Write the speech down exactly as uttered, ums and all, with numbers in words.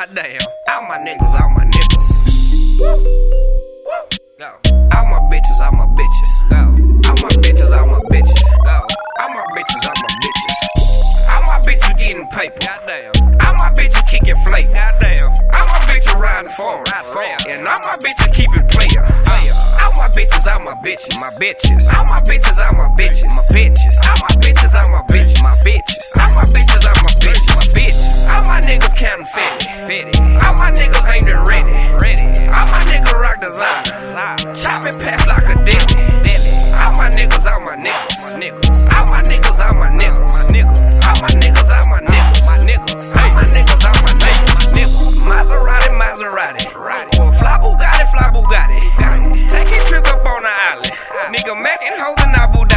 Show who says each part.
Speaker 1: Goddamn. All my niggas, all my niggas. Woo. Woo. Go. All my bitches, all my bitches. Go. All my bitches, all my bitches. Go. All my bitches, all my bitches. All my bitches getting paper. Goddamn. All my bitches kicking flavor. Goddamn. All my bitches riding for and all my bitches keep it player. All my bitches, all my bitches, my bitches. All my bitches, all my bitches, my bitches. All my bitches, all my bitches, my bitches. All my bitches, all my bitches, my bitches. All my niggas counting fifty, fifty. All my niggas aimed and ready, ready. All my niggas rock designer, chopping past like a dilly, dilly. All my niggas, all my niggas, niggas. All my niggas, all my niggas, my niggas. All my niggas, all my niggas, my niggas. All my niggas, all my niggas, niggas. Maserati, Maserati, fly Bugatti, fly Bugatti. Taking trips up on the island, nigga macking hoes in Abu Dhabi.